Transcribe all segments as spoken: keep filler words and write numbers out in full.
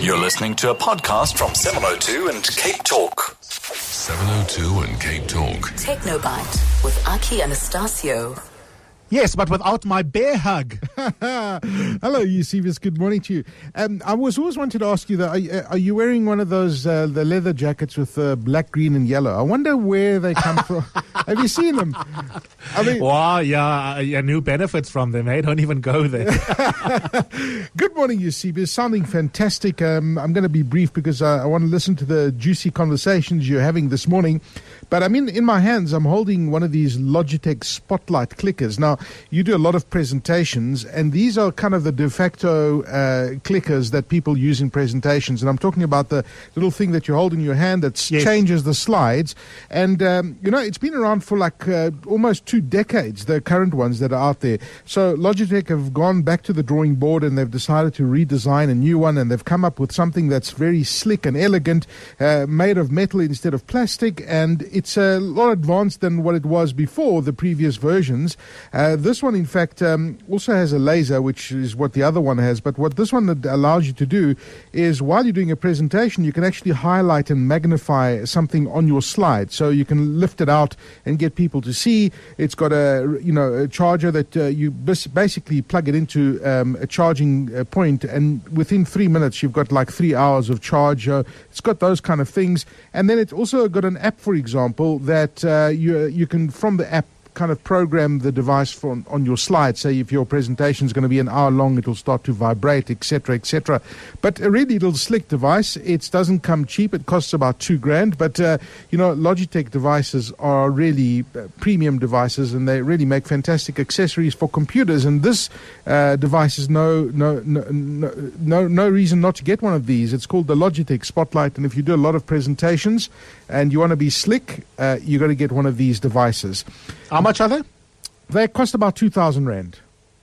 You're listening to a podcast from seven oh two and Cape Talk. seven oh two and Cape Talk. Technobite with Aki Anastasio. Yes, but without my bear hug. Hello, Eusebius. Good morning to you. Um, I was always wanted to ask you that. Are, are you wearing one of those uh, the leather jackets with uh, black, green, and yellow? I wonder where they come from. Have you seen them? I mean, wow, yeah, yeah, new benefits from them. Hey, don't even go there. Good morning, Eusebius. Sounding fantastic. Um, I'm going to be brief because uh, I want to listen to the juicy conversations you're having this morning. But I mean, in my hands, I'm holding one of these Logitech Spotlight clickers. Now, you do a lot of presentations, and these are kind of the de facto uh, clickers that people use in presentations. And I'm talking about the little thing that you hold in your hand that yes. changes the slides. And, um, you know, it's been around for like uh, almost two decades, the current ones that are out there. So Logitech have gone back to the drawing board, and they've decided to redesign a new one, and they've come up with something that's very slick and elegant, uh, made of metal instead of plastic, and it's a lot advanced than what it was before, the previous versions. Uh, this one, in fact, um, also has a laser, which is what the other one has. But what this one allows you to do is, while you're doing a presentation, you can actually highlight and magnify something on your slide. So you can lift it out and get people to see. It's got a, you know, a charger that uh, you basically plug it into um, a charging uh, point, and within three minutes, you've got like three hours of charge. Uh, it's got those kind of things. And then it's also got an app, for example, that uh, you you can, from the app, kind of program the device for, on your slide. Say if your presentation is going to be an hour long, it'll start to vibrate, et cetera, et cetera. But a really little slick device. It doesn't come cheap. It costs about two grand. But, uh, you know, Logitech devices are really uh, premium devices, and they really make fantastic accessories for computers. And this uh, device is no, no, no, no, no reason not to get one of these. It's called the Logitech Spotlight. And if you do a lot of presentations and you want to be slick, uh, you got to get one of these devices. How much are they? They cost about two thousand rand.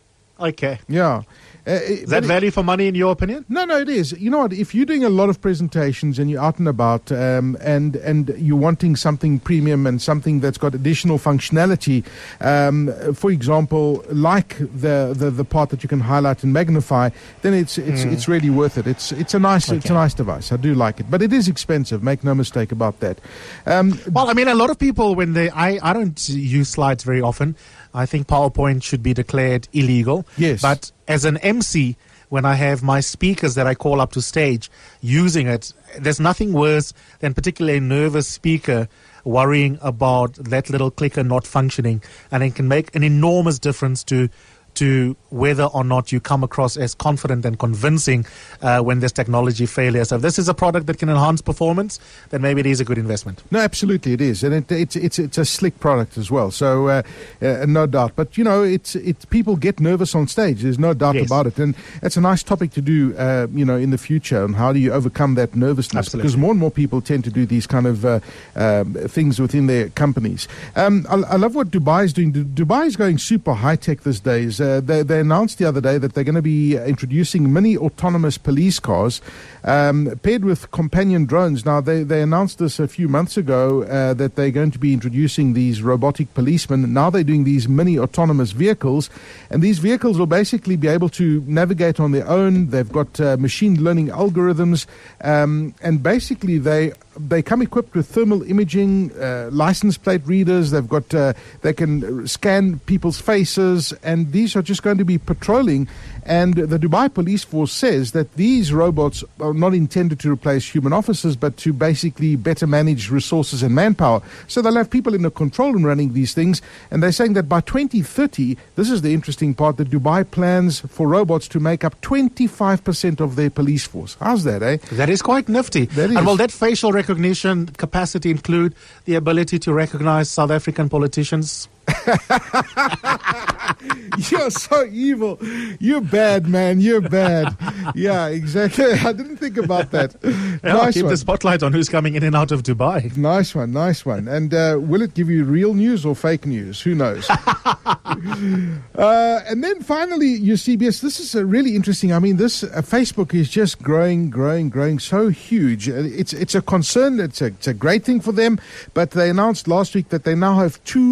Okay. Yeah. Uh, is that value for money in your opinion? No, no, it is. You know what? If you're doing a lot of presentations and you're out and about, um, and and you're wanting something premium and something that's got additional functionality, um, for example, like the, the, the part that you can highlight and magnify, then it's it's mm. it's really worth it. It's it's a nice okay. it's a nice device. I do like it, but it is expensive. Make no mistake about that. Um, well, I mean, a lot of people when they I I don't use slides very often. I think PowerPoint should be declared illegal. Yes. But as an M C, when I have my speakers that I call up to stage using it, there's nothing worse than particularly a nervous speaker worrying about that little clicker not functioning. And it can make an enormous difference to to whether or not you come across as confident and convincing uh, when there's technology failure. So if this is a product that can enhance performance, then maybe it is a good investment. No, absolutely it is. And it, it's it's it's a slick product as well. So uh, uh, no doubt. But, you know, it's it's people get nervous on stage. There's no doubt yes. about it. And it's a nice topic to do, uh, you know, in the future. And how do you overcome that nervousness? Absolutely. Because more and more people tend to do these kind of uh, um, things within their companies. Um, I, I love what Dubai is doing. Dubai is going super high-tech these days. Uh, they, they announced the other day that they're going to be introducing mini autonomous police cars um, paired with companion drones. Now, they, they announced this a few months ago uh, that they're going to be introducing these robotic policemen. Now they're doing these mini autonomous vehicles, and these vehicles will basically be able to navigate on their own. They've got uh, machine learning algorithms, um, and basically they They come equipped with thermal imaging, uh, license plate readers. They've got, uh, they can scan people's faces, and these are just going to be patrolling. And the Dubai Police Force says that these robots are not intended to replace human officers, but to basically better manage resources and manpower. So they'll have people in the control room running these things. And they're saying that by twenty thirty, this is the interesting part, that Dubai plans for robots to make up twenty-five percent of their police force. How's that, eh? That is quite nifty. That is. And will that facial recognition capacity include the ability to recognize South African politicians? You're so evil. You're bad, man. You're bad. Yeah, exactly. I didn't think about that. Yeah, nice keep one. the spotlight on who's coming in and out of Dubai. Nice one, nice one. And uh, will it give you real news or fake news? Who knows? uh, and then finally, Eusebius, this is a really interesting. I mean, this uh, Facebook is just growing, growing, growing so huge. Uh, It's it's a concern. It's a, it's a great thing for them. But they announced last week that they now have two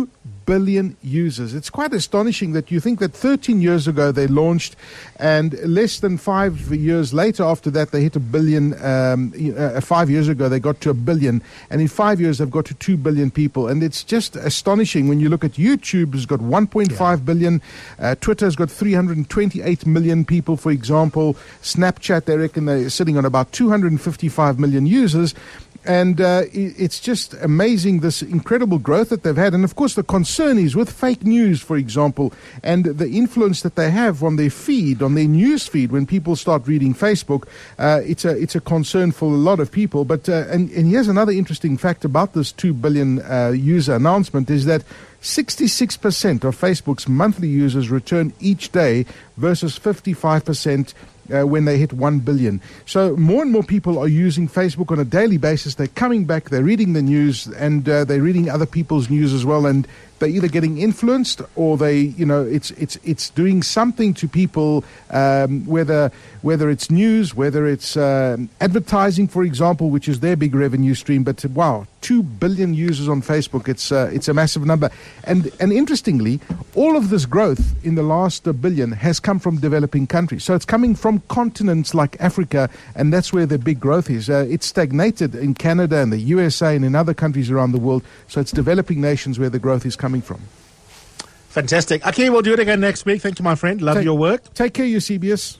billion users. It's quite astonishing that you think that thirteen years ago they launched, and less than five years later after that they hit a billion. Um, uh, five years ago they got to a billion, and in five years they've got to two billion people. And it's just astonishing when you look at YouTube, has got one point five yeah. billion. Uh, Twitter's got three hundred twenty-eight million people, for example. Snapchat, they reckon they're sitting on about two hundred fifty-five million users. And uh, it's just amazing, this incredible growth that they've had. And, of course, the concern is with fake news, for example, and the influence that they have on their feed, on their news feed, when people start reading Facebook. Uh, it's a it's a concern for a lot of people. But uh, and, and here's another interesting fact about this two billion uh, user announcement is that sixty-six percent of Facebook's monthly users return each day versus fifty-five percent Uh, when they hit one billion. So more and more people are using Facebook on a daily basis. They're coming back, they're reading the news, and uh, they're reading other people's news as well, and they're either getting influenced or they, you know, it's it's it's doing something to people, um, whether whether it's news, whether it's uh, advertising, for example, which is their big revenue stream. But wow, two billion users on Facebook, it's uh, it's a massive number. And and interestingly, all of this growth in the last uh, billion has come from developing countries. So it's coming from continents like Africa, and that's where the big growth is. Uh, it's stagnated in Canada and the U S A and in other countries around the world. So it's developing nations where the growth is coming from. Fantastic. Okay, we'll do it again next week. Thank you, my friend. Love take, your work. Take care, Eusebius.